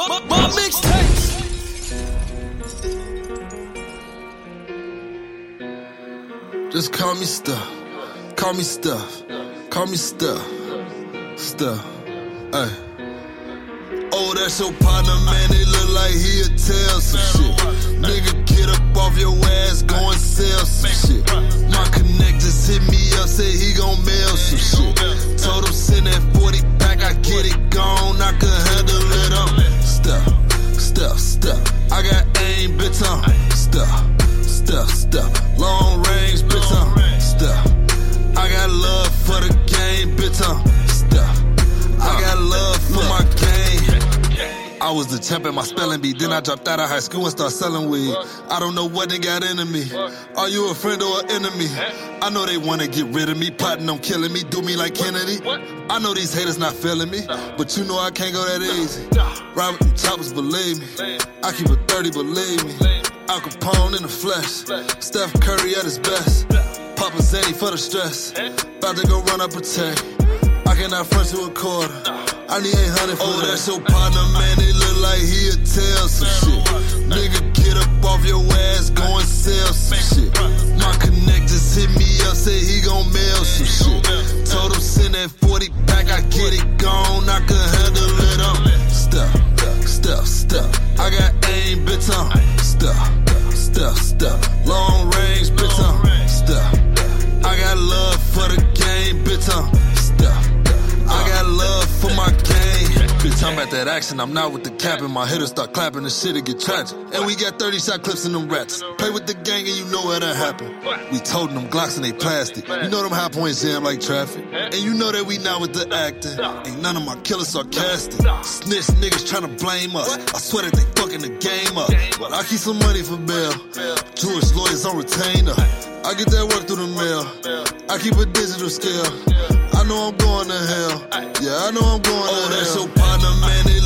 My mixtapes. Just call me Stuff. Call me Stuff. Call me Stuff. Stuff. Ay. Oh, that's your partner, man. It look like he'll tell some shit. Nigga, get up off your ass, go and sell some shit. My connect just hit me up, said he gon' mail some shit. Told him send that 40 pack, I get it gone, I can handle it on. Stuff, stuff, stuff. I got aim, bitch on. Stuff, stuff, stuff. Long range, bitch on. Stuff. I got love for the game, bitch on. Stuff. I got love for my game. I was the champ at my spelling bee. Then I dropped out of high school and started selling weed. I don't know what they got into me. Are you a friend or an enemy? I know they wanna get rid of me, plotting on killing me, do me like Kennedy. I know these haters not feeling me, but you know I can't go that easy. Ride with them choppers, believe me. I keep a 30, believe me. Al Capone in the flesh. Steph Curry at his best. Papa Zany for the stress. About to go run up a tank. I cannot front to a quarter. I need 800 for that. That's your partner, man. It look like he'll tell some shit. Nigga, get up off your ass, go and sell some shit. My connect just hit me up, said he gon' mail some shit. Told him send that 40 pack, I get it gone, I can handle it on. Stuff, stuff, stuff. I got aim, bitch on. Stuff, stuff, stuff. Long range, bitch on. Stuff. I got love for the game, bitch on. Stuff. I got love for my game. Bitch, I'm at that action, I'm not with the cap, and my hitters start clapping, the shit'll get tragic. And we got 30 shot clips in them rats. Play with the gang and you know what'll happen. We toting them Glocks and they plastic. You know them high points jam like traffic. And you know that we not with the acting. Ain't none of my killers sarcastic. Snitch niggas tryna blame us. I swear that they fucking the game up. But I keep some money for bail. Jewish lawyers on retainer. I get that work through the mail. I keep a digital scale. I know I'm going to hell. Yeah, I know I'm going to hell. Oh, that's your partner, man. It